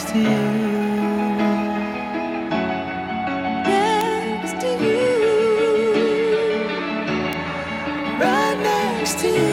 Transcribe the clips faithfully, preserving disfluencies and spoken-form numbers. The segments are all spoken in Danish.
next to you. Next to you. Right next to you.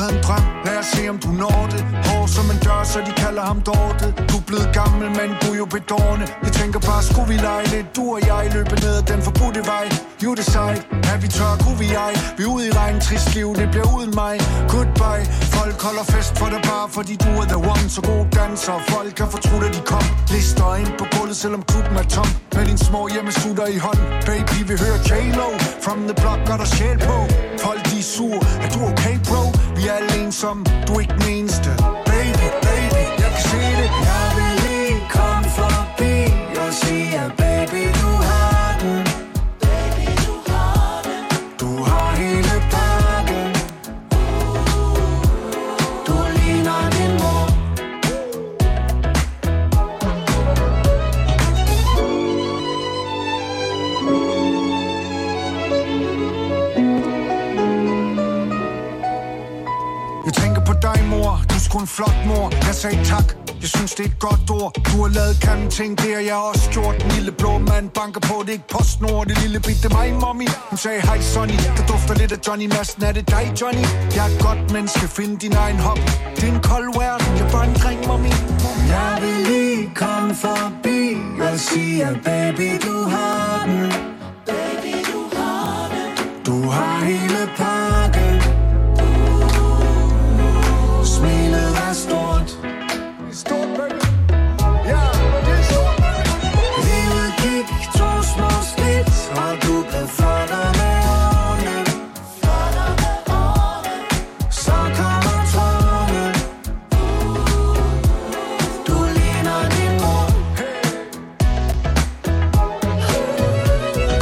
havde en drøm, lad os se om du når det. Hår som en dør, så de kalder ham Dorte. Du er blevet gammel, men du er jo bedårende. Jeg tænker bare, skulle vi lege lidt? Du og jeg løber ned ad den forbudte vej. You decide, er vi tør, kunne vi ej? Vi er ude i regn, trist liv, det bliver uden mig. Goodbye, folk holder fest for dig bare, fordi du er the one. Så god danser, folk kan fortrudt, at de kom. Lister ind på gulvet, selvom klubben er tom. Med din små hjemmesutter i hånd. Baby, vi hører J-Lo. From the block, gør der sjæl på. Folk, de er sur, er du okay, bro? Vi er alle ensomme, du er ikke den eneste. Baby, baby, jeg kan se det. Jeg vil lige komme forbi og sige, at baby, du har den. Baby, du har den. Du har hele pakken. Du ligner din mor. Jeg tænker på dig, mor. Du er sgu en flot mor. Jeg sagde tak. Jeg synes, det er et godt ord. Du har lavet grimme ting, det har jeg også gjort. Den lille blå mand banker på, det er ikke PostNord. Det lille bit, det er mig, mommy. Hun sagde, hej Sonny, der dufter lidt af Johnny Madsen. Er det dig, Johnny? Jeg er et godt menneske, find din egen hop. Det er en kold verden, jeg er bare en dreng, mommy. Jeg vil lige komme forbi og sige, at baby, du har den. Baby, du har den. Du har hele pakken. Smilet er stort. Stort, baby. Ja, det er stort, baby. Livet gik to små skridt, og du blev flottere med årene. Flottere med årene. Så kommer tårne. Du ligner din mor.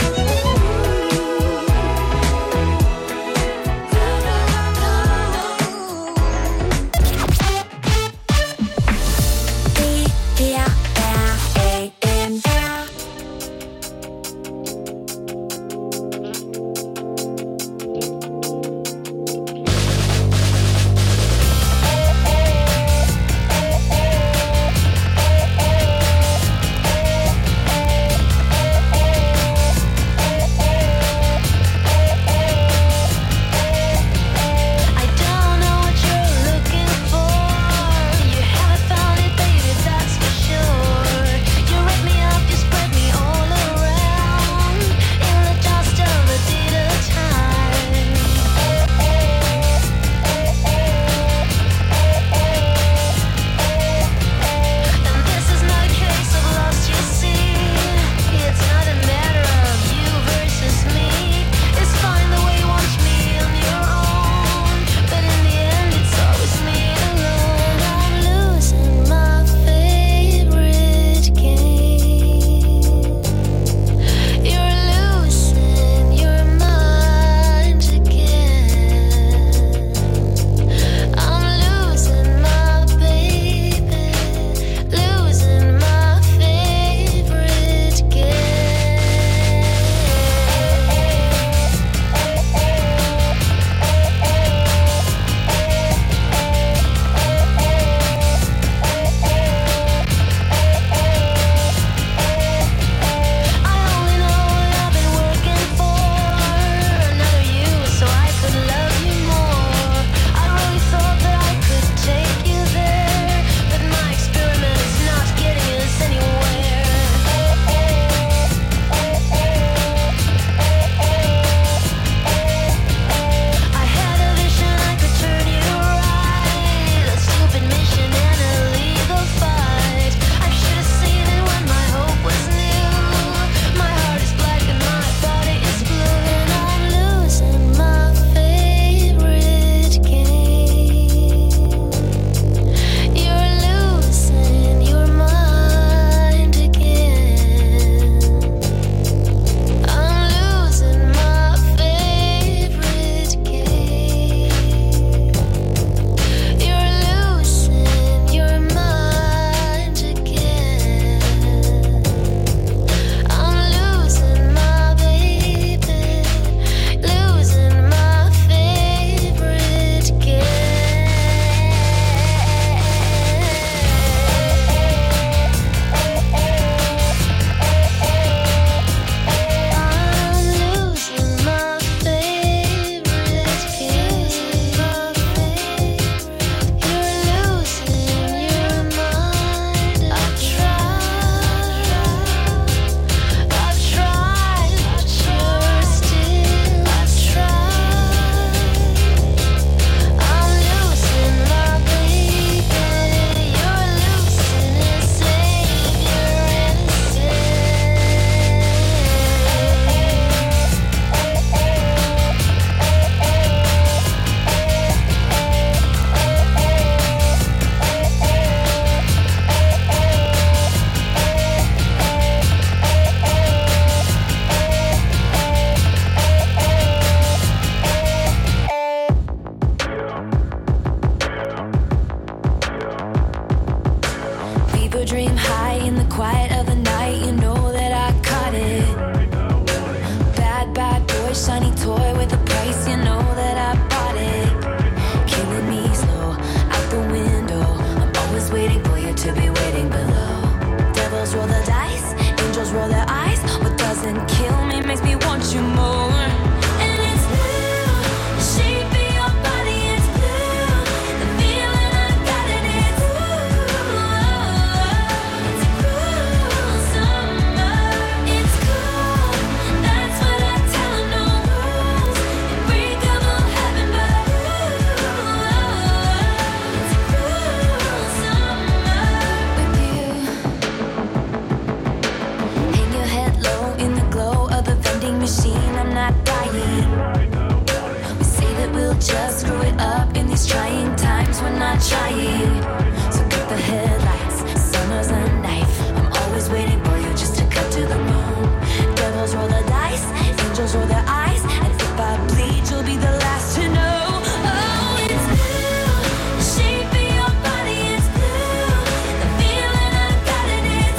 these trying times, we're not trying. So cut the headlights, summer's a knife. I'm always waiting for you just to cut to the bone. Devils roll the dice, angels roll their eyes, and if I bleed, you'll be the last to know. Oh, it's blue, the shape of your body is blue. The feeling I've got it is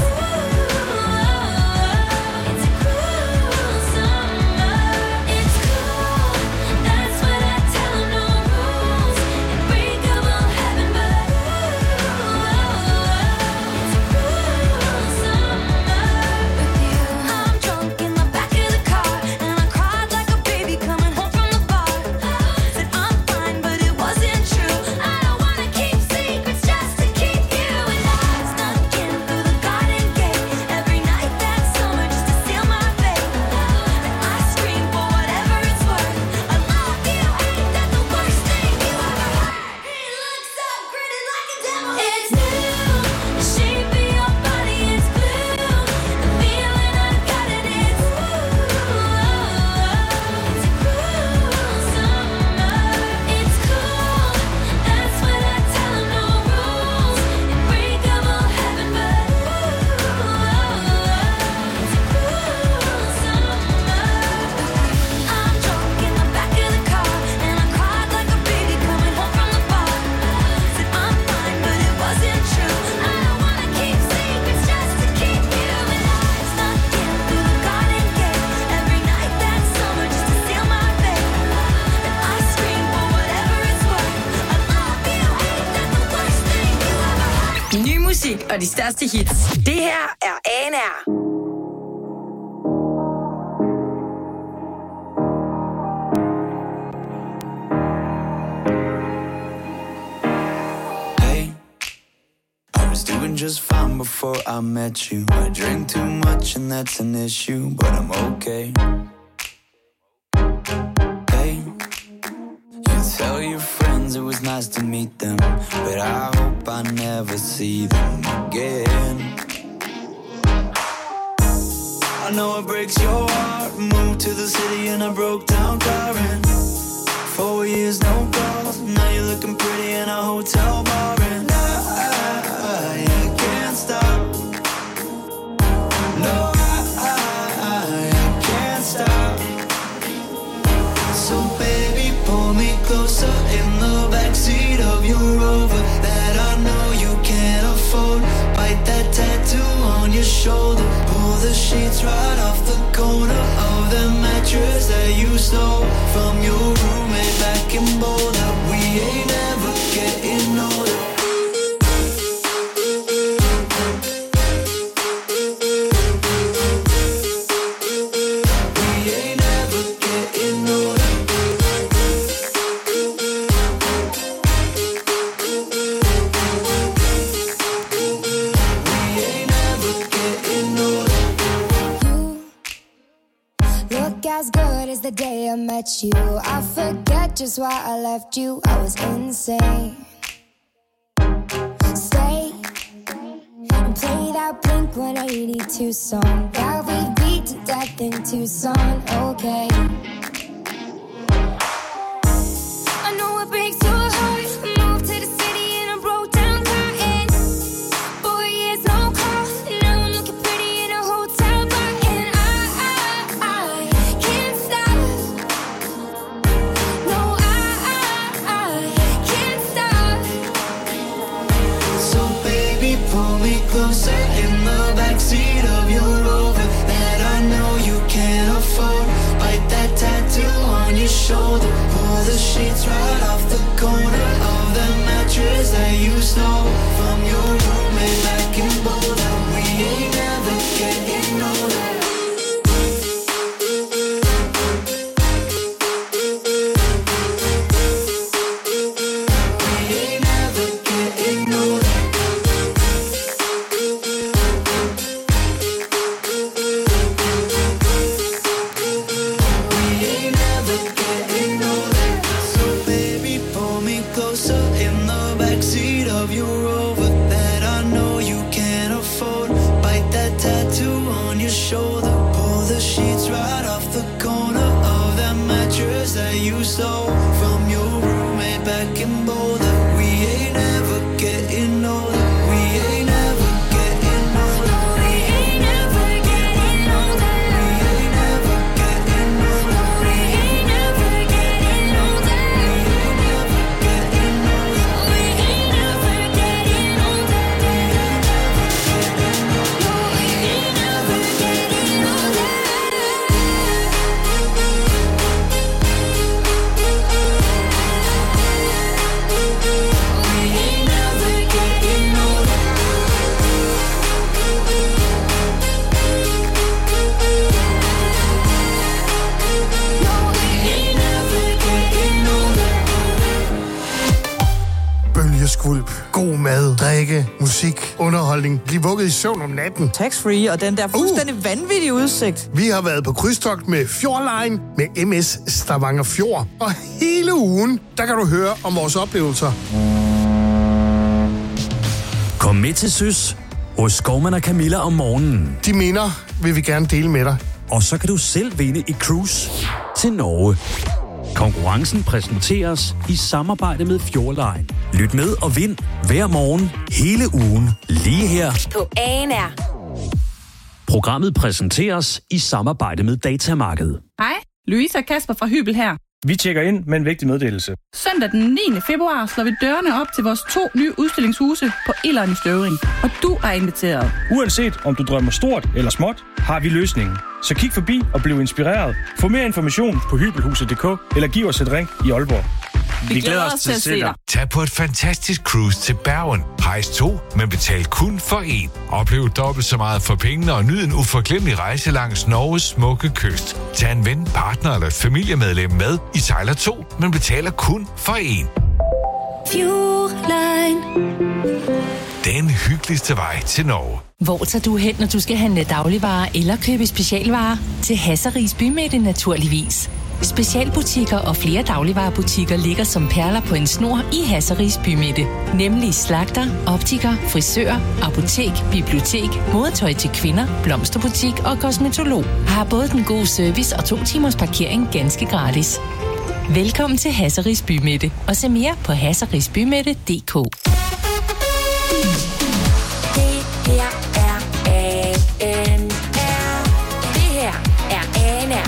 blue. It's a cruel summer. It's cool, that's what I tell 'em, no rules. And breakable heaven, but ooh, it's a cruel summer with you. I'm drunk in the back of the car, and I cried like a baby coming home from the bar. Said I'm fine, but it wasn't true. I don't wanna keep secrets just to keep you. And I snuck in through the garden gate every night that summer just to seal my fate. And I scream for whatever it's worth. I love you, ain't that the worst thing you ever heard? He looks so pretty like a devil. It's blue, the shape of your body is blue. The feeling I've got it is blue. It's a cruel summer. It's cool, that's what I tell 'em, no rules. And breakable heaven, but ooh, it's a cruel summer. I'm drunk in the back of the car, and I cried like a baby coming home from the bar. Said I'm fine, but it wasn't true. I don't wanna keep secrets just to keep you. And I snuck in through the garden gate every night that summer just to seal my fate. And I scream for whatever it's worth. I love you, ain't that the worst thing you ever heard? Ny musik og de største hits. Det her er A and R. Hey, I was doing just fine before I met you. I drink too much and that's an issue, but I'm okay. Hey, you tell your friends it was nice to meet them, but I hope I never see them again. I know it breaks your heart. Moved to the city and I broke down crying. Four years, no calls. Now you're looking pretty in a hotel bar, and I, I, I can't stop. No, I, I, I can't stop. So baby, pull me closer in the backseat of your Rover that I know you can't afford. Bite that tattoo on your shoulder. Pull the sheets right off the corner of the mattress that you stole from your roommate back in Boulder. We ain't ever getting older. We ain't ever getting older. We ain't ever getting older. You look as good as the day I met you. I forget just why I left you. I was insane. Stay and play that Blink one eighty-two song that we beat to death in Tucson. Okay. I know it breaks your heart. Moved to the city and I broke down crying. Four years, no call. Now I'm looking pretty in a hotel bar, and I, I, I can't stop. No, I, I, I can't stop. So baby, pull me closer in the backseat of your Rover that I know you can't afford. Bite that tattoo back in Boulder. We ain't ever getting older. We ain't ever getting older. We ain't ever getting older. We ain't ever getting older. We ain't ever getting older. We ain't ever getting older. We ain't ever getting older. We ain't ever getting older. Bølgeskvulp, god mad, drikke, musik, underholdning, bliv vugget i søvn om natten. Tax-free og den der fuldstændig uh. vanvittige udsigt. Vi har været på krydstogt med Fjordline med M S Stavanger Fjord. Og hele ugen, der kan du høre om vores oplevelser. Kom med til Søs hos Skovman og Camilla om morgenen. De minder vil vi gerne dele med dig. Og så kan du selv vinde et cruise til Norge. Konkurrencen præsenteres i samarbejde med Fjordline. Lyt med og vind hver morgen, hele ugen, lige her På A N R. Programmet præsenteres i samarbejde med Datamarkedet. Hej, Louise og Kasper fra Hybel her. Vi tjekker ind med en vigtig meddelelse. Søndag den niende februar slår vi dørene op til vores to nye udstillingshuse på Ilderen i Støvring. Og du er inviteret. Uanset om du drømmer stort eller småt, har vi løsningen. Så kig forbi og bliv inspireret. Få mere information på hybelhuset punktum d k eller giv os et ring i Aalborg. Vi, vi glæder os til at se dig. Tag på et fantastisk cruise til Bergen. Rejs to, men betal kun for én. Oplev dobbelt så meget for pengene og nyd en uforglemmelig rejse langs Norges smukke kyst. Tag en ven, partner eller et familiemedlem med. I sejler to, men betaler kun for én. Fjordline. Den hyggeligste vej til Norge. Hvor tager du hen, når du skal handle dagligvarer eller købe specialvarer? Til Hasseris Bymidte naturligvis. Specialbutikker og flere dagligvarerbutikker ligger som perler på en snor i Hasseris Bymidte. Nemlig slagter, optiker, frisør, apotek, bibliotek, modetøj til kvinder, blomsterbutik og kosmetolog. Har både den gode service og to timers parkering ganske gratis. Velkommen til Hasseris Bymidte og se mere på hasserisbymidte punktum d k. Det her er A N R. Det her er A N R.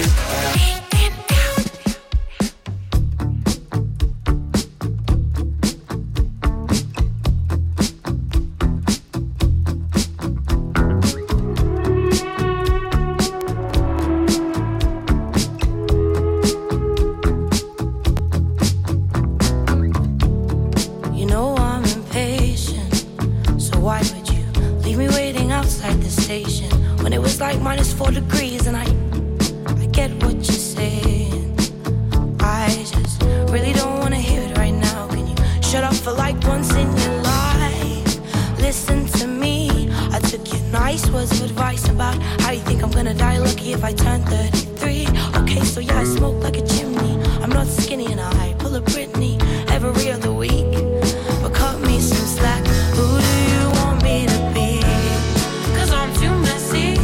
Like minus four degrees and I I get what you're saying. I just really don't want to hear it right now. Can you shut up for like once in your life? Listen to me. I took your nice words of advice about how you think I'm gonna die lucky if I turn thirty-three. Okay, so yeah, I smoke like a chimney. I'm not skinny and I pull a Britney every other week. But cut me some slack. Who do you want me to be? Cause I'm too messy.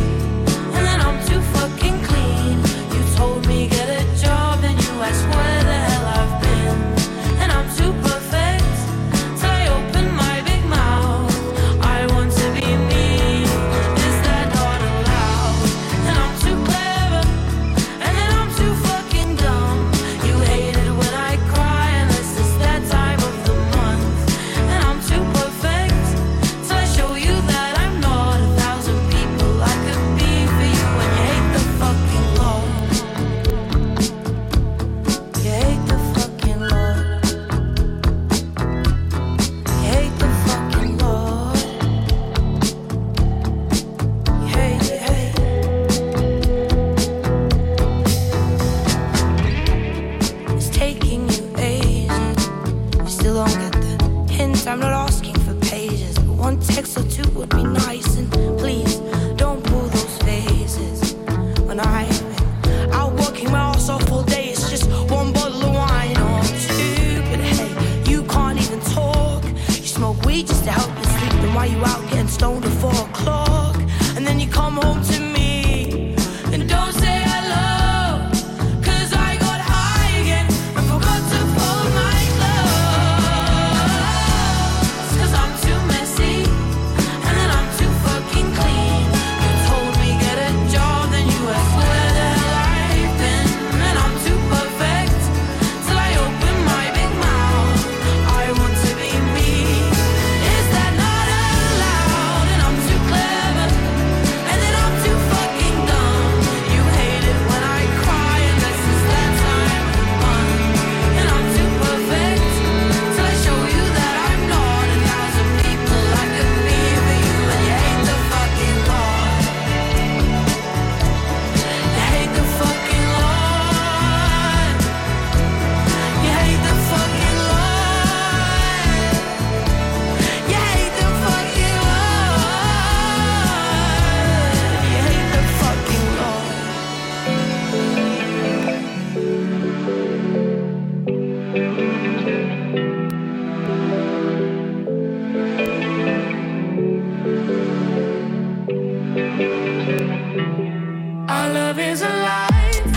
Our love is alive.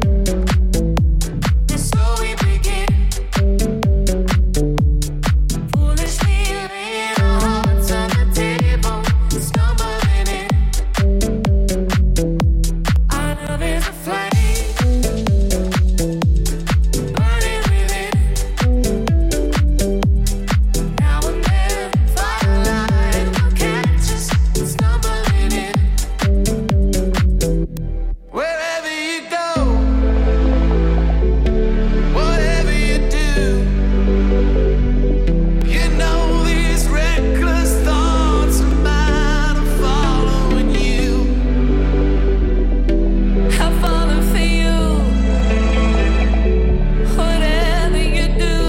And so we begin. Foolishly laying our hearts on the table, stumbling in. Our love is a flame, burning within. Now and then, firelight will catch us stumbling in. Wherever you go, whatever you do, you know these reckless thoughts of mine are following you. I'm falling for you. Whatever you do,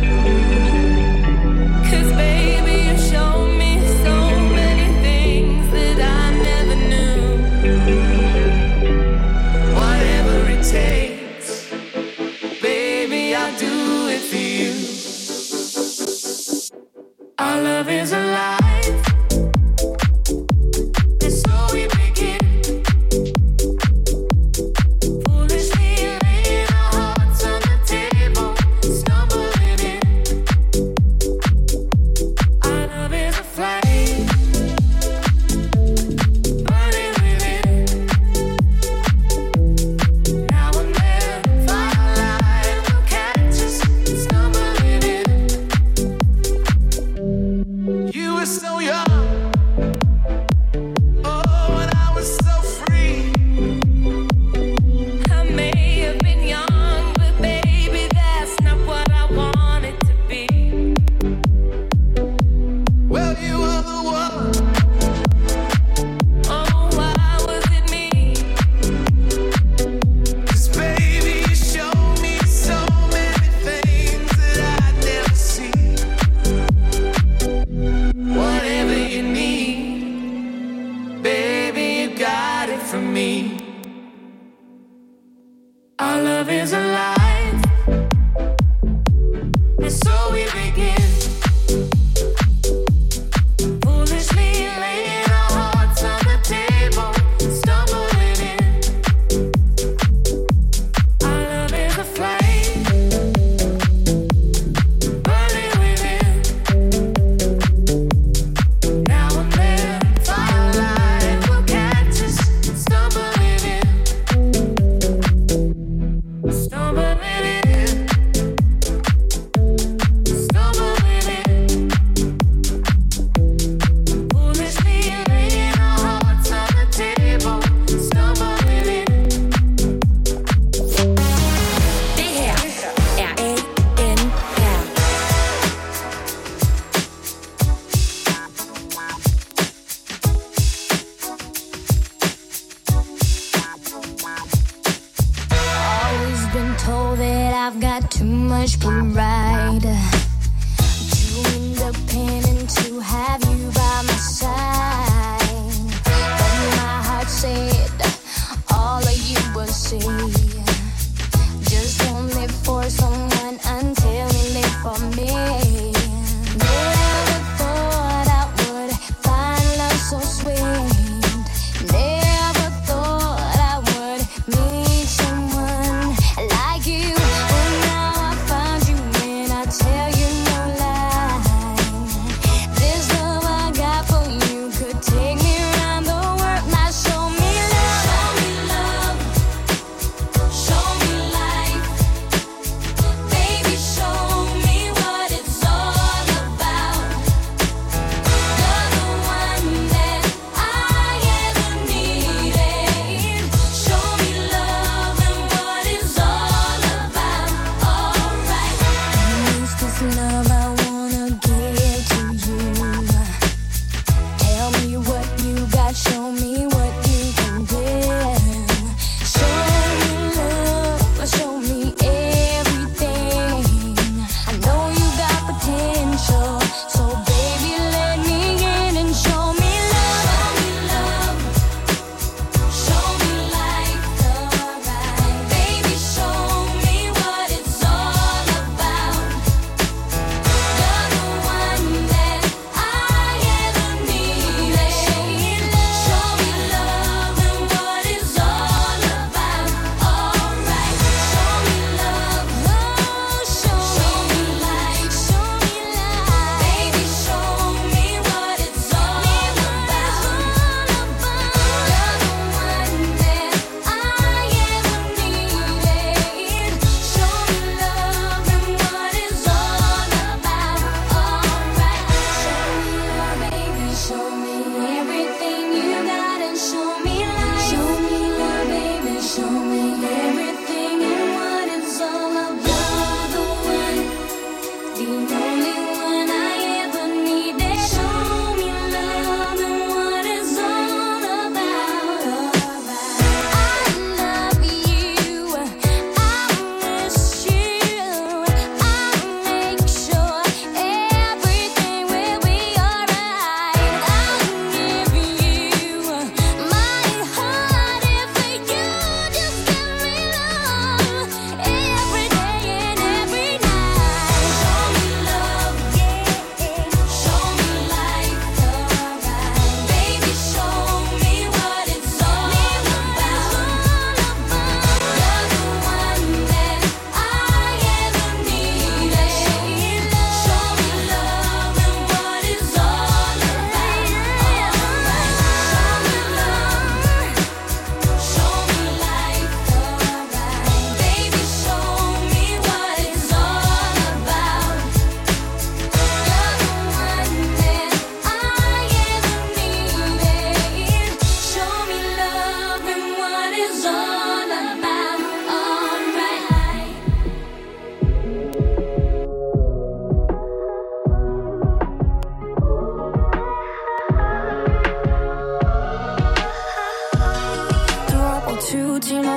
'cause baby you show me so many things that I never knew. Whatever it takes, baby, I'll do it for you. Our love is alive, and so we begin. Foolishly laying our hearts on the table, stumbling in. Our love is a flame, burning within. Now and then, firelight will catch us stumbling in. You were so young, oh, and I was so free. I may have been young, but baby, that's not what I wanted to be. Well, you were the one. Oh, why was it me? 'Cause baby, you showed me so many things that I'd never see. Whatever you need, baby, you got it from me. Our love is alive, and so we begin. Foolishly laying our hearts on the table, stumbling in. Our love is a flame, burning within. Now and then, firelight will catch us stumbling in. Stumbling in. Stumbling in. Foolishly laying our hearts on the table, stumbling in. Det her er A N R. Always been told that I've got too much pride. Too independent to have you by my side. But my heart said all of you will see. Just won't live for someone until you live for me. Never thought I would find love so sweet. Never thought I would meet someone like you. But now I found you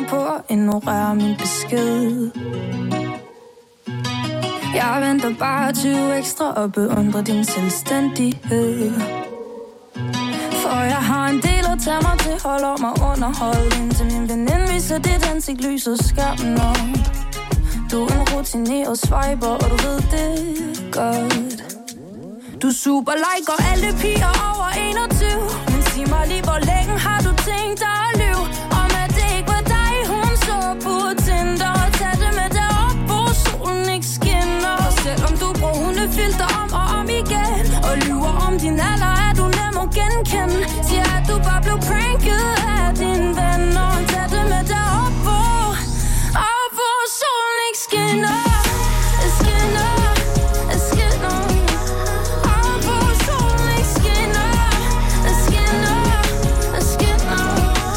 på at ignorere min besked. Jeg venter bare tyve ekstra og beundrer din selvstændighed. For jeg har en del at tage mig til, holder mig underholdt, indtil min veninde viser dit ansigt lyser skærmen om. Du er en rutineret swiper, og du ved det godt. Du super liker alle piger over enogtyve, men sig mig lige, hvor længe har du tænkt dig at lyve? Om at det ikke var dig, hun så på Tinder, og tag det med derop, hvor solen ikke skinner. Og selvom du bruger hundefilter om og om igen, og lyver om din alder, er du nem at genkende. Siger, at du bare blev pranket af dine venner, og tag det med derop, hvor, op, hvor solen ikke skinner. Skinner, skinner. Op, hvor solen ikke skinner. Skinner, skinner.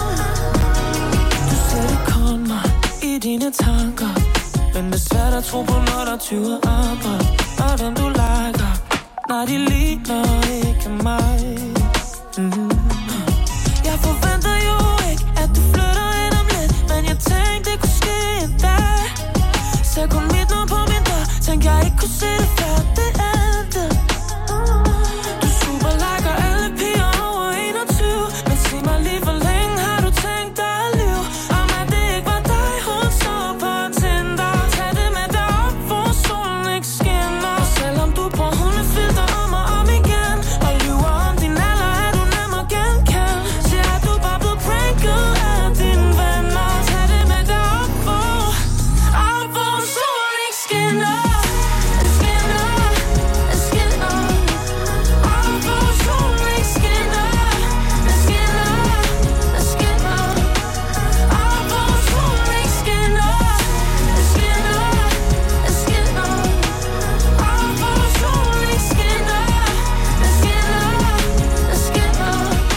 Du sætter kunder i dine tanker, men det er svært at tro på, når der tyver andre. Og dem du liker, når de ligner ikke mig. Mm. Jeg forventer jo ikke, at du flytter ind om lidt, men jeg tænkte, det kunne ske en dag. Så kun mit nummer på min dør, tænkte jeg ikke kunne se det før det endte. Du super liker alle piger over enogtyve, men sig mig lige, hvor længe har du tænkt dig at lyve? Om at det ikke var dig, hun så på Tinder. Tag det med derop, hvor solen ikke skinner. Og selvom du bruger hundefilter om og om igen, og lyver om din alder, er du nem at genkende. Siger, at du bare blev pranket af dine venner. Tag det med derop, hvor, op, hvor solen ikke skinner. Skinner, skinner. Op, hvor solen ikke skinner. Skinner, skinner. Op, hvor solen ikke skinner. Skinner, skinner. Op, hvor solen ikke skinner. Skinner,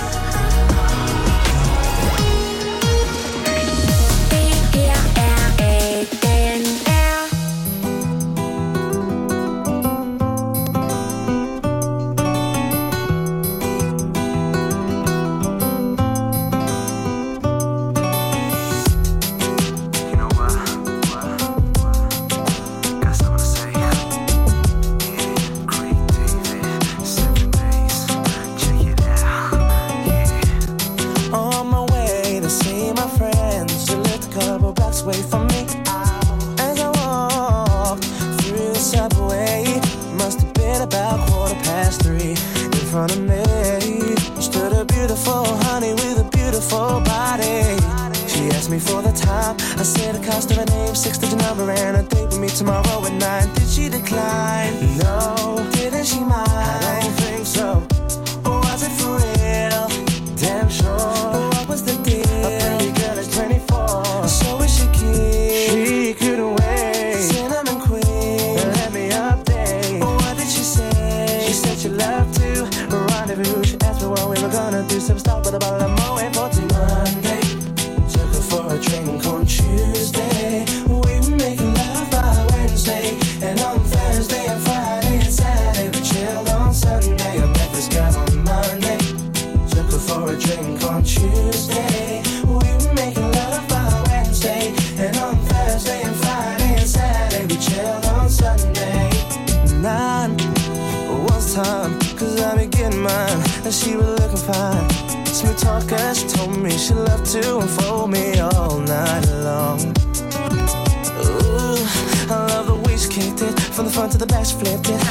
On my way to see my friends, she lived a couple blocks away from me. As I walked through the subway, must have been about quarter past three. In front of me stood a beautiful honey with a beautiful body. She asked me for the time, I said the cost of her name, six-digit number, and a date with me tomorrow at nine. Did she decline? No. Didn't she mind? I don't think so. Was it for real? Damn sure. What was the deal? A pretty girl is twenty-four, so is she cute? She couldn't wait. Cinnamon queen, let me update. What did she say? She said she loved to rendezvous. She asked me what we were gonna do. Some stop with a bottle of Moet for till Monday. Took her for a drink on Tuesday. We were making love by Wednesday, and on Thursday and Friday and Saturday we chilled on Sunday. I met this girl on Monday. Took her for a drink on Tuesday. We were making love by Wednesday, and on Thursday and Friday and Saturday we chilled on Sunday. Nine was time, cause I be getting mine, and she was looking fine. Smooth talker, she told me she loved to unfold me all night long. Ooh, I love the way she kicked it, from the front to the back she flipped it.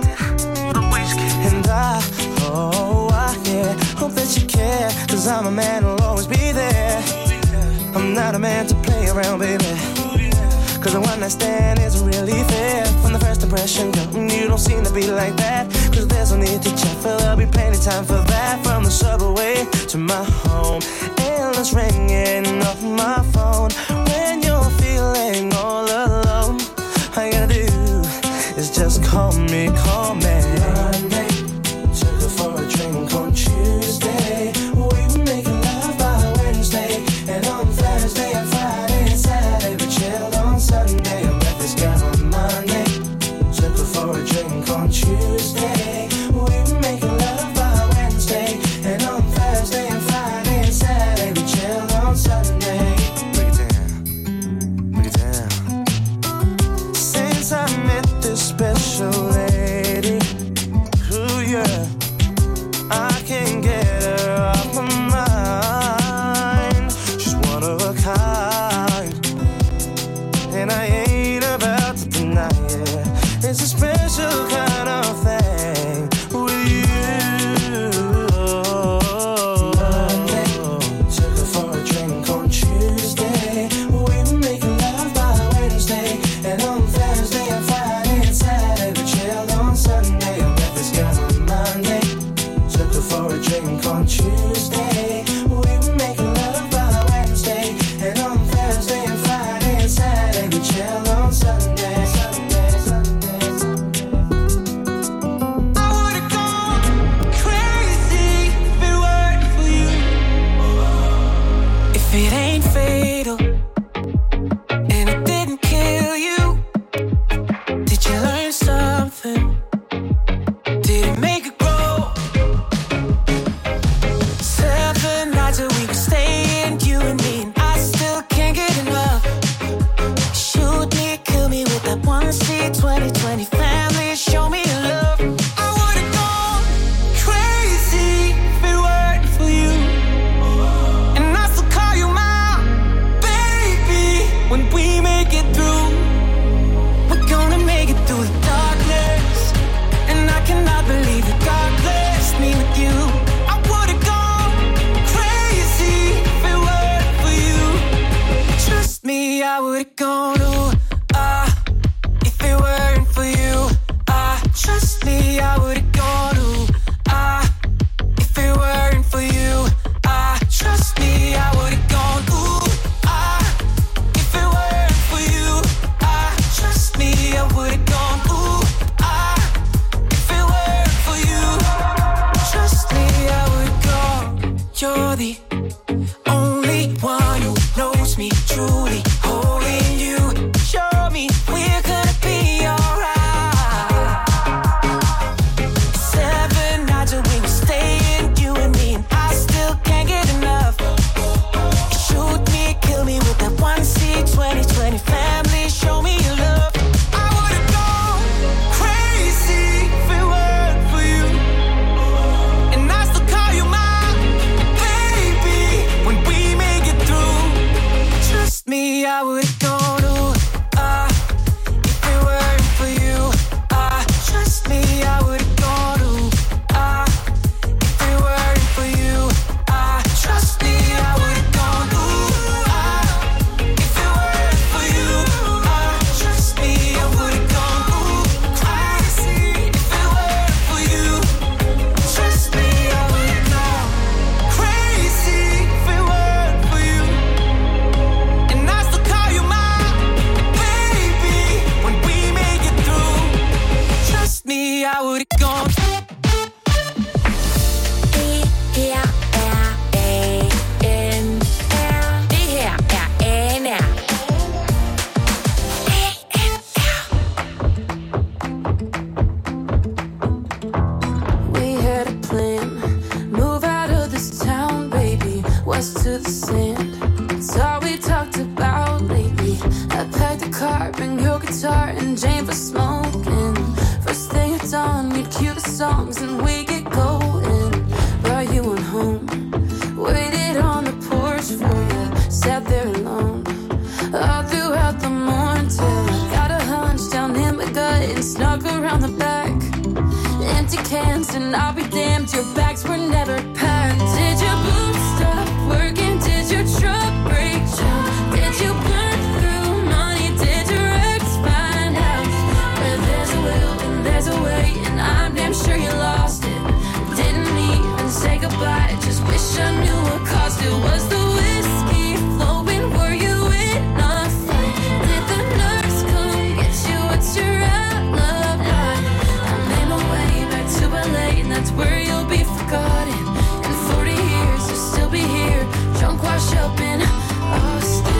And I, oh, I, yeah, hope that you care, cause I'm a man who'll always be there. I'm not a man to play around, baby, cause a one night stand isn't really fair. From the first impression, girl, you don't seem to be like that, cause there's no need to check, for there'll be plenty time for that. From the subway to my home, endless ringing off my phone. When you're feeling all alone, all you gotta do is just call me, call me. Monday, took her for a drink on Tuesday. We were making love by Wednesday, and on Thursday and Friday and Saturday we chilled on Sunday. I met this girl on Monday. Took her for a drink on Tuesday. We were making love by Wednesday, and on Thursday and Friday and Saturday we chilled on Sunday. Break it down. songs and we get going. Brought you on home, waited on the porch for you, sat there alone all throughout the morning till I got a hunch down in my gut and snuck around the back. Empty cans and I'll be damned, your bags were never packed. Did your boots stop working? Did your truck break down? Did you burn through money? Did your ex find out? Where there's a will and there's a way, and I'm damn sure you lost it. Didn't even say goodbye, just wish I knew what caused it. Was the whiskey flowing? Were you in a fight? Did the nurse come get you? What's your alibi? I made my way back to L A, and that's where you'll be forgotten. In forty years, you'll still be here, drunk, washed up in Austin.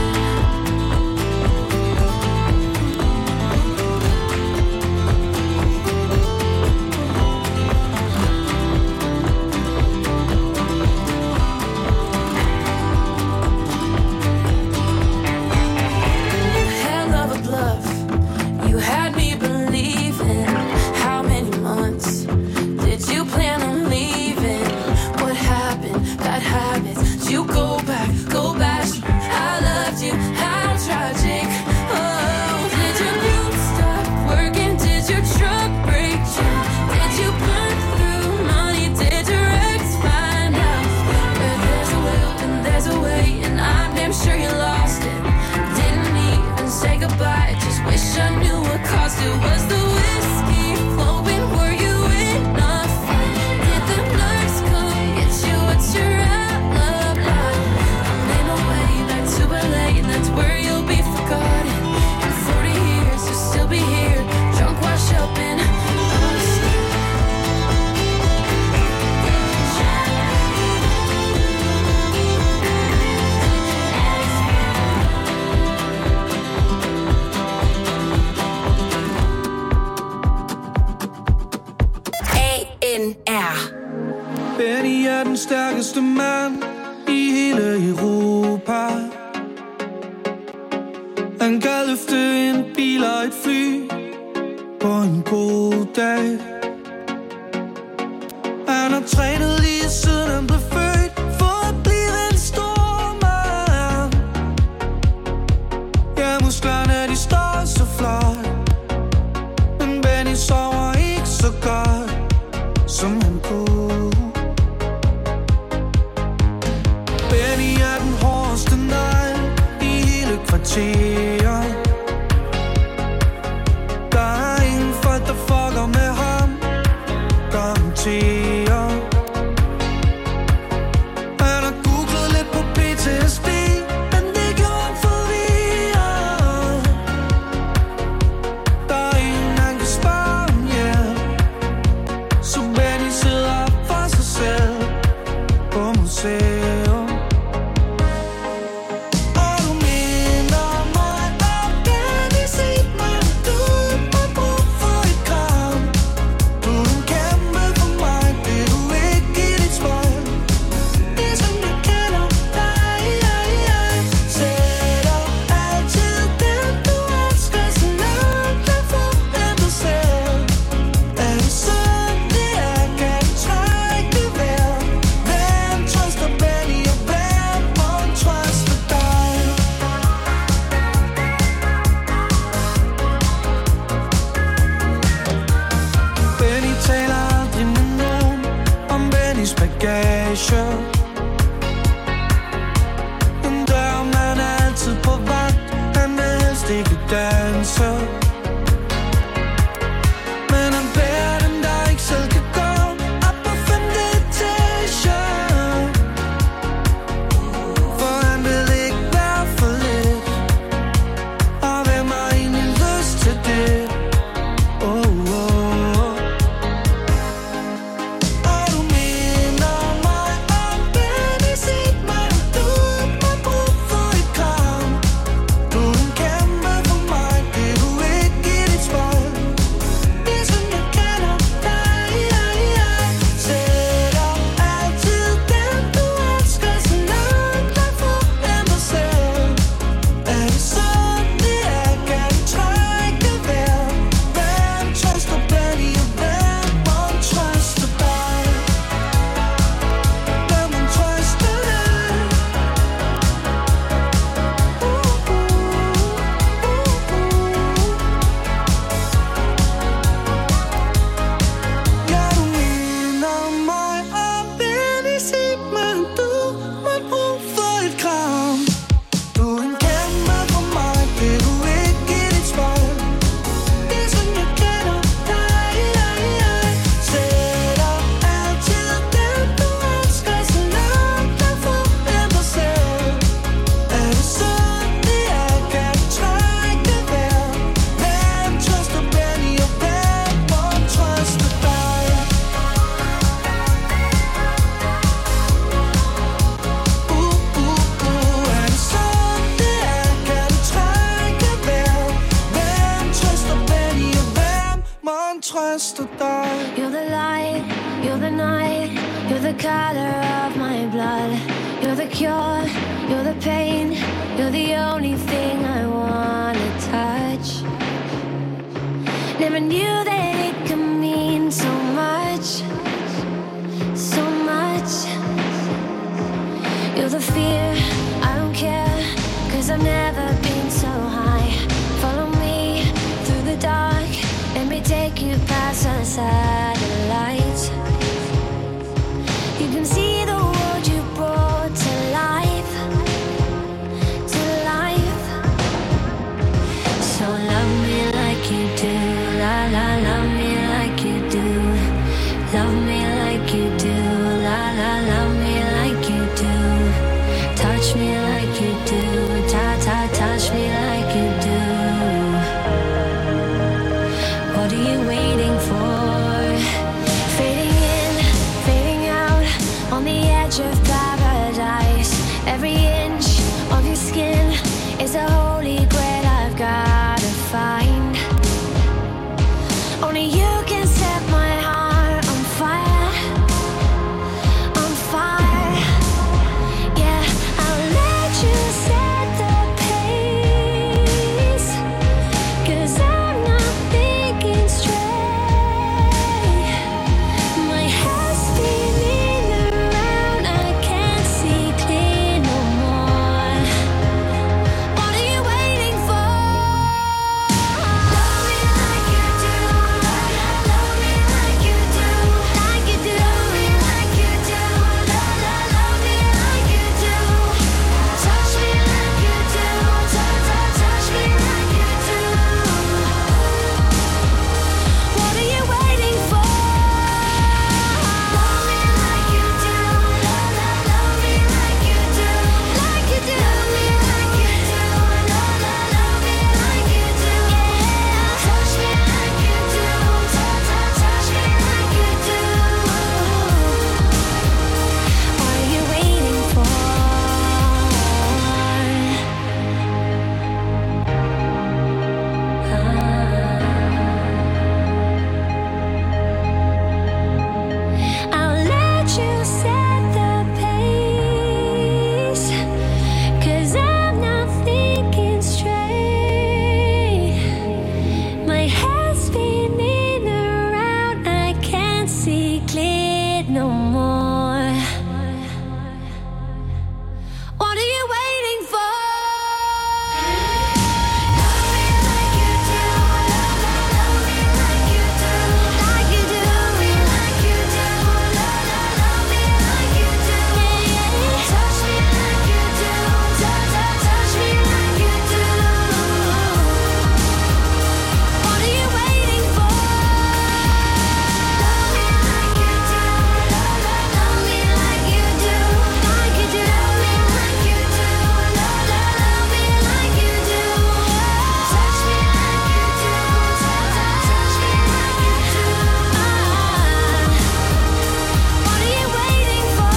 Hell of a bluff, you had me believing. How many months did you plan on leaving? What happened? Bad habits. Did you go back? Go back. I loved you. How tragic. Oh, did your boots stop working? Did your truck break down? Did you burn through money? Did your ex find out? Where there's a will and there's a way, and I'm damn sure you lost it. Didn't even say goodbye, just wish I knew what caused it. Was the whiskey flowing? Were you in a fight? Did the nurse come get you? What's your alibi? I made my way back to L A, and that's where you'll be forgotten. In forty years, you'll still be here, drunk, washed up in Austin. A N R. Benny er den stærkeste mand i hele Europa. Han kan løfte en bil og et fly på en god dag. Han har trænet lige siden han blev født for at blive en stor mand. Ja, musklerne de står så flot, men Benny sover ikke så godt som han kunne. Benny er den hårdeste negl i hele kvarteret. Der er ingen folk, der fucker med ham, garanterer. Han har googlet lidt på P T S D, men det gjorde ham forvirret. Der er ingen, han kan spørge om hjælp, så Benny sidder op for sig selv på museum. Og du minder mig om Benny, sig mig, du har brug for et kram. Du er en kæmpe for mig, det du ikke i dit spejl. Det som jeg kender dig, jeg, jeg sætter altid den du elsker så langt der for end dig selv. Er det sådan det er, kan du trække det vejr? Hvem trøster Benny, og hvem må trøste dig? Benny taler aldrig med nogen om Bennys bagage. Men dørmand er altid på vagt, han vil helst ikke danse. Men han bærer den, der ikke selv kan gå op på femte etage. For han vil ikke være for lidt, og hvem har egentlig lyst til det? Oh, oh. Og du minder mig om kun trøster dig. You're the light, you're the night, you're the color of my blood. You're the cure, you're the pain, you're the only thing I wanna touch. Never knew that it could mean so much, so much. You're the fear, I don't care, 'cause I've never been so high. Follow me through the dark, let me take you past the satellites. You can see the world you brought to life, to life. So love me like you do, la la, love me like you do. Love me like you do, la la, love me like you do. Touch me like you do, ta ta, touch me like you do. What are you waiting for? Fading in, fading out, on the edge of paradise. Every inch of your skin is a holy grail I've gotta find. Only you can set my heart on fire, on fire. Yeah, I'll let you set the pace, 'cause I'm not thinking straight. My head's spinning around, I can't see clear no more. What are you waiting for? Love me like you do, love me like you do, like you do, love me like you do, love, love, love me like you do. Touch me like you do, touch, touch, touch me like you do. What are you waiting for? Love me like you do, love, love, love me like you do, like you do, love me like you do, love, love, love me like you do. Yeah, touch me like you do, touch, touch, touch me like you do. What are you waiting for? I'll let you set the pace, 'cause I'm not thinking straight. My head's spinning around, I can't see clear no more. What are you waiting for? Love me like you do, love, love, love me like you do, like you do, love me like you do, love, love, love me like you do. Yeah, touch me like you do, touch, touch, touch me like you do. What are you waiting for? Love me like you do, love, love, love me like you do, like you do, love me like you do, love, love, love me like you do. Touch me like you do, touch, touch, touch me like you do. What are you waiting for?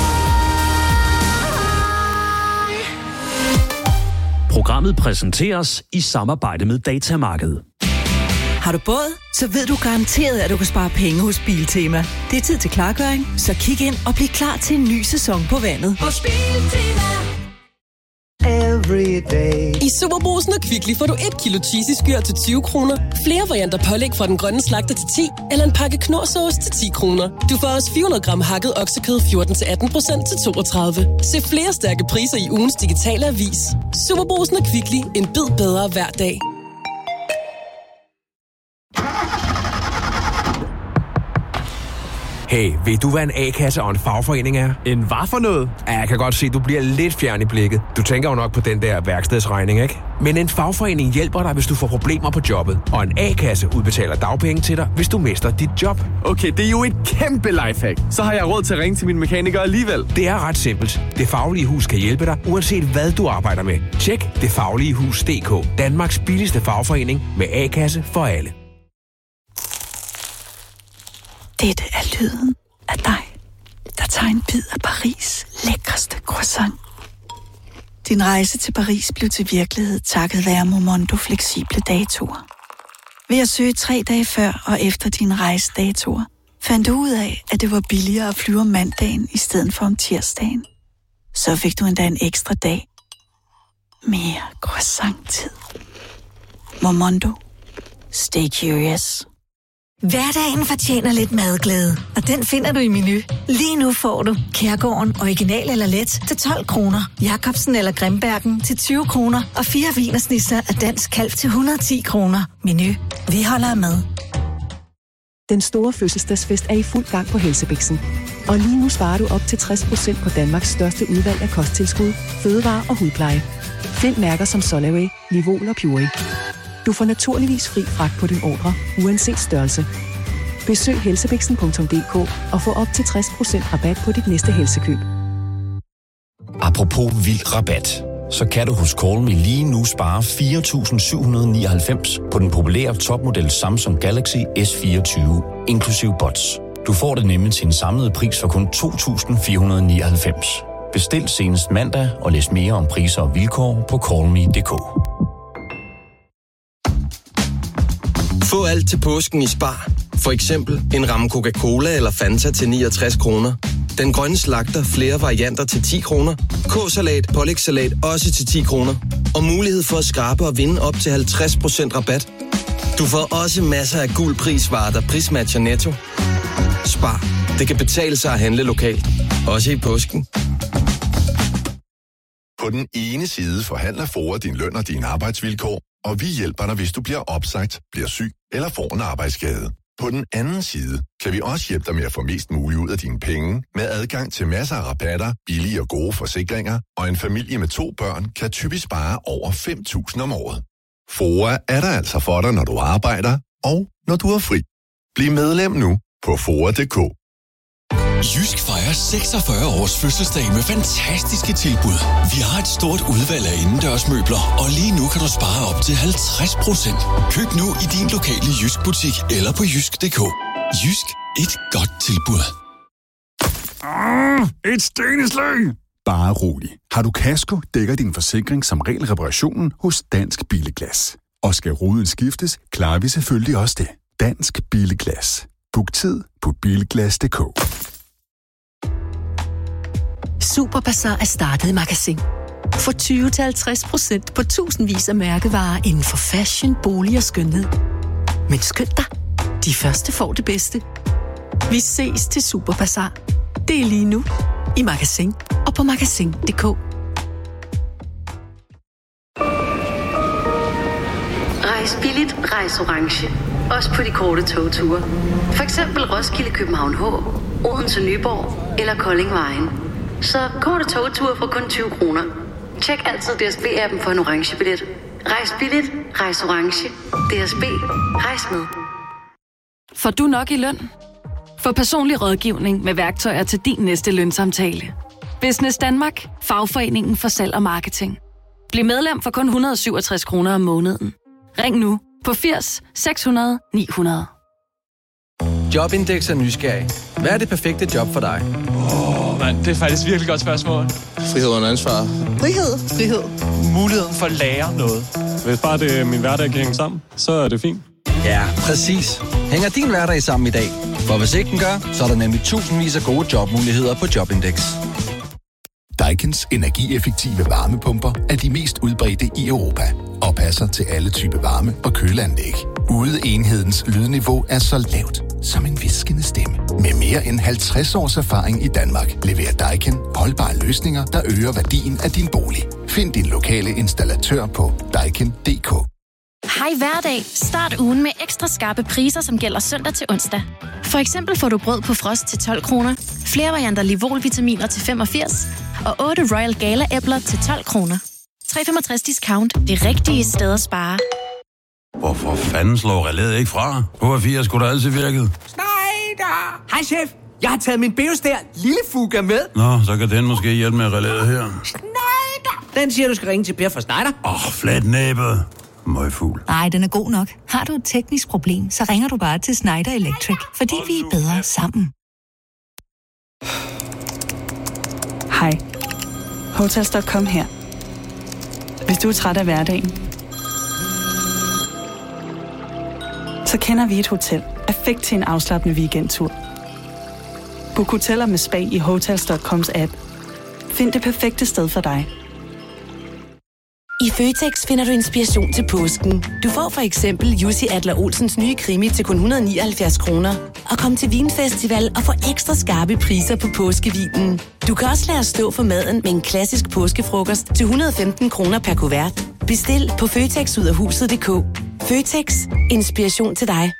Programmet præsenteres i samarbejde med Datamarkedet. Har du båd? Så ved du garanteret, at du kan spare penge hos Biltema. Det er tid til klargøring, så kig ind og bliv klar til en ny sæson på vandet. Hos Biltema. Every day. I Superbrugsen og Kvickly får du et kilo cheesy skyr til tyve kroner, flere varianter pålæg fra den grønne slagter til ti, eller en pakke knorrsauce til ti kroner. Du får også fire hundrede gram hakket oksekød fjorten til atten procent til toogtredive. Se flere stærke priser i ugens digitale avis. Superbrugsen og Kvickly. En bid bedre hver dag. Hey, ved du, hvad en A-kasse og en fagforening er? En hvad for noget? Ja, jeg kan godt se, du bliver lidt fjern i blikket. Du tænker jo nok på den der værkstedsregning, ikke? Men en fagforening hjælper dig, hvis du får problemer på jobbet. Og en A-kasse udbetaler dagpenge til dig, hvis du mister dit job. Okay, det er jo et kæmpe lifehack. Så har jeg råd til at ringe til min mekaniker alligevel. Det er ret simpelt. Det Faglige Hus kan hjælpe dig, uanset hvad du arbejder med. Tjek det faglige hus punktum d k. Danmarks billigste fagforening med A-kasse for alle. Dette er lyden af dig, der tager en bid af Paris' lækreste croissant. Din rejse til Paris blev til virkelighed takket være Momondo fleksible datoer. Ved at søge tre dage før og efter dine rejsedatoer, fandt du ud af, at det var billigere at flyve om mandagen i stedet for om tirsdagen. Så fik du endda en ekstra dag. Mere croissant-tid. Momondo. Stay curious. Hverdagen fortjener lidt madglæde, og den finder du i Menu. Lige nu får du Kærgården original eller let til tolv kroner, Jacobsen eller Grimbergen til tyve kroner og fire wienersnitzer af dansk kalv til et hundrede og ti kroner. Menu. Vi holder med. Den store fødselsdagsfest er i fuld gang på Helsebixen. Og lige nu sparer du op til tres procent på Danmarks største udvalg af kosttilskud, fødevarer og hudpleje. Find mærker som Solaway, Livol og Puree. Du får naturligvis fri fragt på din ordre, uanset størrelse. Besøg helsebixen punktum d k og få op til tres procent rabat på dit næste helsekøb. Apropos vild rabat, så kan du hos Call Me lige nu spare fire tusind syv hundrede nioghalvfems på den populære topmodel Samsung Galaxy S fireogtyve, inklusiv bots. Du får det nemlig til en samlet pris for kun to tusind fire hundrede nioghalvfems. Bestil senest mandag og læs mere om priser og vilkår på call me punktum d k. Få alt til påsken i Spar. For eksempel en ramme Coca-Cola eller Fanta til niogtres kroner. Den grønne slagter flere varianter til ti kroner. K-salat, pålægssalat også til ti kroner. Og mulighed for at skrabe og vinde op til halvtreds procent rabat. Du får også masser af guld prisvarer, der prismatcher Netto. Spar. Det kan betale sig at handle lokalt. Også i påsken. På den ene side forhandler FOA din løn og dine arbejdsvilkår, og vi hjælper dig, hvis du bliver opsagt, bliver syg eller får en arbejdsskade. På den anden side kan vi også hjælpe dig med at få mest muligt ud af dine penge, med adgang til masser af rabatter, billige og gode forsikringer, og en familie med to børn kan typisk spare over fem tusind om året. FOA er der altså for dig, når du arbejder, og når du er fri. Bliv medlem nu på F O A punktum d k. Jysk fejrer seksogfyrre års fødselsdag med fantastiske tilbud. Vi har et stort udvalg af indendørsmøbler, og lige nu kan du spare op til halvtreds procent. Køb nu i din lokale Jysk butik eller på jysk punktum d k. Jysk. Et godt tilbud. Ah, et steneslag! Bare rolig. Har du kasko, dækker din forsikring som regel reparationen hos Dansk Billeglas. Og skal ruden skiftes, klarer vi selvfølgelig også det. Dansk Billeglas. Book tid på bilglas punktum d k. Superbazar er startet i Magasin. Få tyve til halvtreds procent på tusindvis af mærkevarer inden for fashion, bolig og skønhed. Men skynd dig, de første får det bedste. Vi ses til Superbazar. Det er lige nu i Magasin og på magasin punktum d k. Rejs billigt, rejs orange. Også på de korte togture. For eksempel Roskilde, København H, Odense, Nyborg eller Kolding Vejen. Så korte togture for kun tyve kroner. Tjek altid D S B-appen for en orange billet. Rejs billigt, rejs orange. D S B. Rejs med. Får du nok i løn? Få personlig rådgivning med værktøjer til din næste lønsamtale. Business Danmark. Fagforeningen for salg og marketing. Bliv medlem for kun et hundrede og syvogtres kroner om måneden. Ring nu på firs seks hundrede ni hundrede. Jobindex er nysgerrig. Hvad er det perfekte job for dig? Åh, oh, mand, det er faktisk virkelig godt spørgsmål. Frihed under ansvar. Frihed. Frihed. Muligheden for at lære noget. Hvis bare det min hverdag kan hænge sammen, så er det fint. Ja, præcis. Hænger din hverdag sammen i dag? For hvis ikke den gør, så er der nemlig tusindvis af gode jobmuligheder på Jobindex. Daikin's energieffektive varmepumper er de mest udbredte i Europa og passer til alle typer varme- og køleanlæg. Udeenhedens lydniveau er så lavt som en viskende stemme. Med mere end halvtreds års erfaring i Danmark leverer Daikin holdbare løsninger, der øger værdien af din bolig. Find din lokale installatør på daikin punktum d k. Hej hverdag. Start ugen med ekstra skarpe priser, som gælder søndag til onsdag. For eksempel får du brød på frost til tolv kroner, flere varianter Livol-vitaminer til femogfirs og otte Royal Gala-æbler til tolv kroner. tre komma femogtres discount. Det rigtige sted at spare. Hvorfor fanden slår relæet ikke fra? H F fire skulle da altid virket. Schneider! Hej chef, jeg har taget min Beostær lille fuga med. Nå, så kan den måske hjælpe med relæet her. Schneider! Den siger, du skal ringe til Per fra Schneider. Åh, oh, flat næbet. Møgfugl. Nej, den er god nok. Har du et teknisk problem, så ringer du bare til Schneider Electric, fordi vi er bedre sammen. Hej. Hotels punktum com her. Hvis du er træt af hverdagen, så kender vi et hotel perfekt til en afslappende weekendtur. Book hoteller med spa i hotels punktum coms app. Find det perfekte sted for dig. I Føtex finder du inspiration til påsken. Du får for eksempel Jussi Adler-Olsens nye krimi til kun et hundrede og nioghalvfjerds kroner. Og kom til Vinfestival og få ekstra skarpe priser på påskevinen. Du kan også lade os stå for maden med en klassisk påskefrokost til et hundrede og femten kroner per kuvert. Bestil på føtex ud af huset punktum d k. Føtex. Inspiration til dig.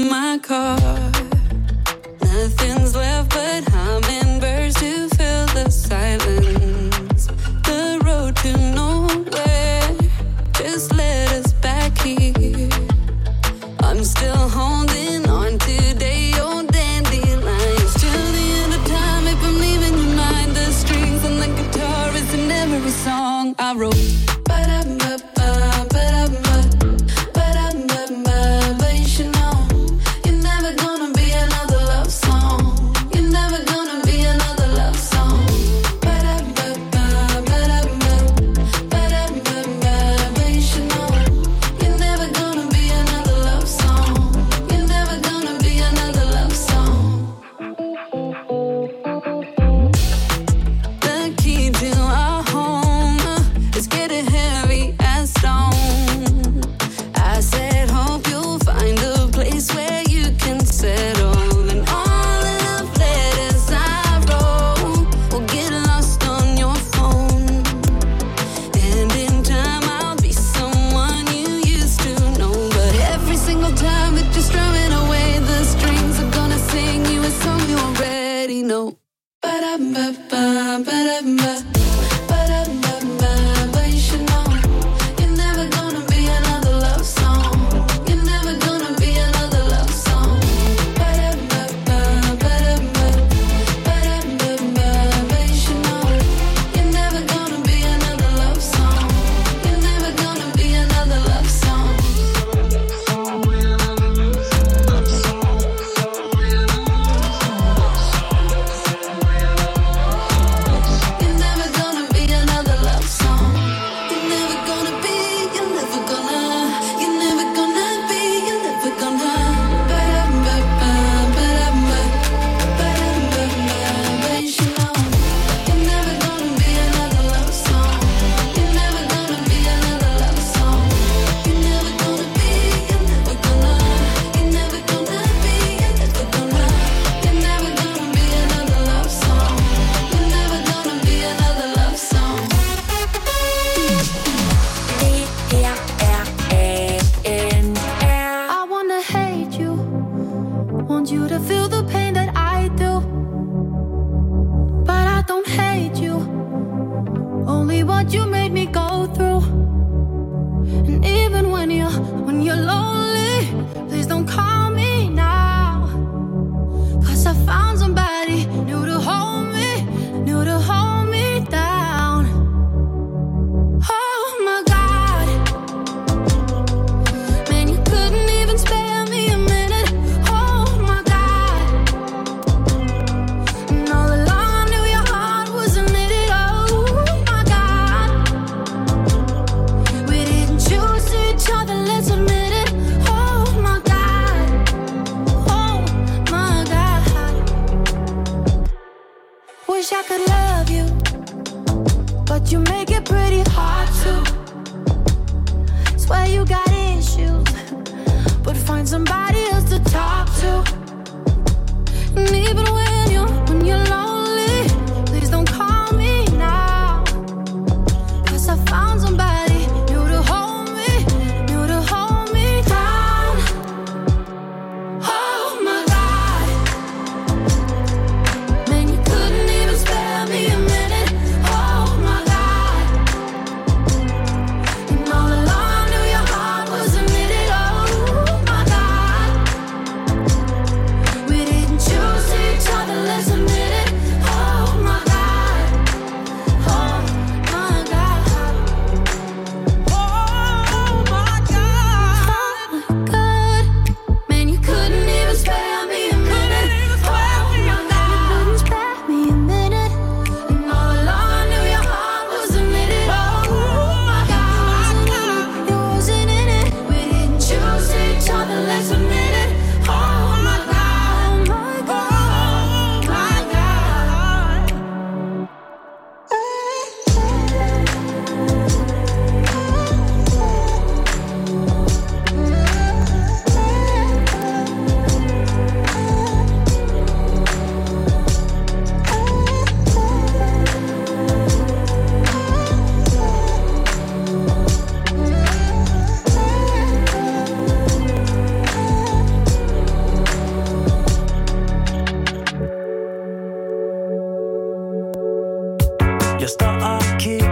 my car. Nothing's left but hummingbirds to fill the silence. The road to nowhere, just let us back here. I'm still holding on today, your dandelions. Till the end of time, if I'm leaving your mind, the strings and the guitar is in every song I wrote. Ba-da-ba-ba, ba-da-ba, ba-da-ba-ba, but you should know you're never gonna be another love song. You're never gonna be another love song. Ba-da-ba-ba, ba-da-ba, ba-da-ba-ba, but you should know you're never gonna be another love song. You're never gonna be another love song. The key to our home is getting heavy as stone. I said, hope you'll find a place where you can settle. And all the love letters I wrote will get lost on your phone. And in time I'll be someone you used to know. But every single time that you're strumming away, the strings are gonna sing you a song you already know. Ba-da-ba-ba, ba-da-ba, ba-da-ba-ba, but you should know you're never gonna be another love song. You're never gonna be another love song. Ba-da-ba-ba, ba-da-ba, ba-da-ba-ba, but you should know you're never gonna be another love song. You're never gonna be another love song. You're never gonna be another love song. You're never gonna be, you're never gonna, you're never gonna be, you're never gonna. Ba-da-ba-ba, ba-da-ba, ba-da-ba-ba, but you should know you're never gonna be another love song. You're never gonna be another love song. You're never gonna be, you're never gonna, you're never gonna be, you're never gonna, you're never gonna be another love song. You're never gonna be another love song. I wanna hate you, want you to feel the pain that I do. But I don't hate you, only what you made me go through. And even when you're, when you're lonely, please don't call me now. Cause I found somebody new to hold me, new to hold me down. Oh my God, man, you couldn't even spare me a minute. Oh my God, and all along I knew your heart wasn't in it. Oh my God, we didn't choose each other, let's admit it. Oh my God, oh my God. Wish I could love you, but you make it pretty hard to. Swear you got issues, but find somebody else to talk to. And even when you're, when you're lonely, please don't call me now. Cause I found somebody new to hold me, new to hold me down. Oh my God, man, you couldn't even spare me a minute. Oh my God, and all along I knew your heart wasn't in it. Oh my God, we didn't choose each other, let's admit it. Jeg står og kigger